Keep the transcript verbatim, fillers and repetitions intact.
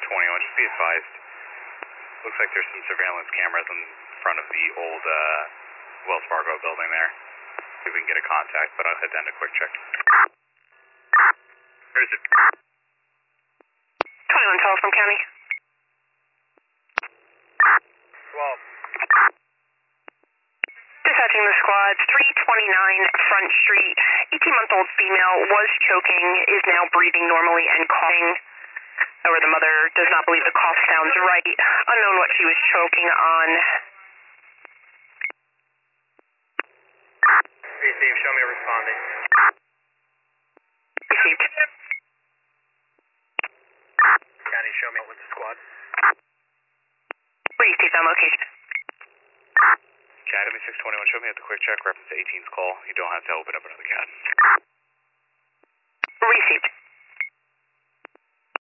twenty-one, just be advised. Looks like there's some surveillance cameras in front of the old uh, Wells Fargo building there. See if we can get a contact, but I'll head down to quick check. Where is it? twenty-one, Telephone County. twelve. Dispatching the squad, three twenty-nine Front Street. eighteen-month-old female was choking, is now breathing normally and coughing. However, the mother does not believe the cough sounds right. Unknown what she was choking on. Hey, Steve, show me responding. Received. County, show me with the squad. Received on location. Academy six twenty-one, show me at the quick check, reference to eighteen's call. You don't have to open up another C A D.